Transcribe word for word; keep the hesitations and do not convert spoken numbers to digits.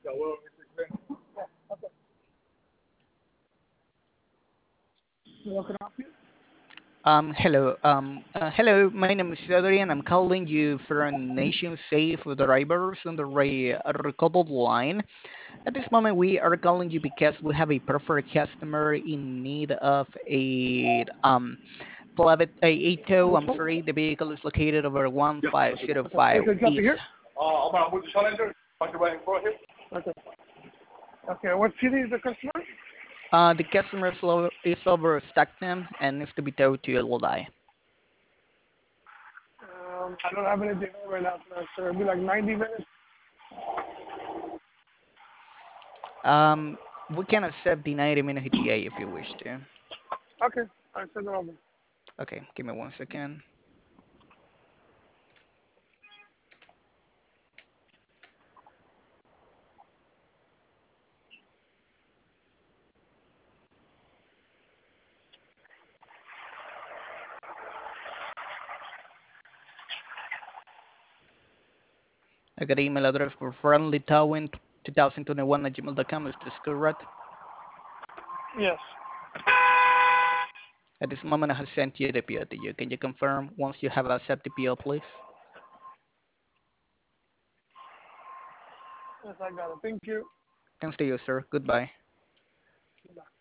What can I help you? Um, hello. Um, uh, hello. My name is Adrian. I'm calling you from Nation Safe Drivers on the re- uh, recorded line. At this moment, we are calling you because we have a perfect customer in need of a um private a, a tow. Which I'm one? sorry, the vehicle is located over one five zero Okay. five Is it copy East. here? Okay. Okay. What city is the customer? Uh, the customer is, lo- is over Stockton and needs to be towed to Lodi. Um, I don't have anything right now, sir. It'll be like ninety minutes. Um, we can accept the ninety minute E T A if you wish to. Okay. I send it over. Okay, give me one second. I got email address for friendlytowing twenty twenty-one at gmail dot com. Is this correct? Yes. At this moment, I have sent you the P O to you. Can you confirm once you have accepted the P O, please? Yes, I got it. Thank you. Thanks to you, sir. Goodbye. Bye.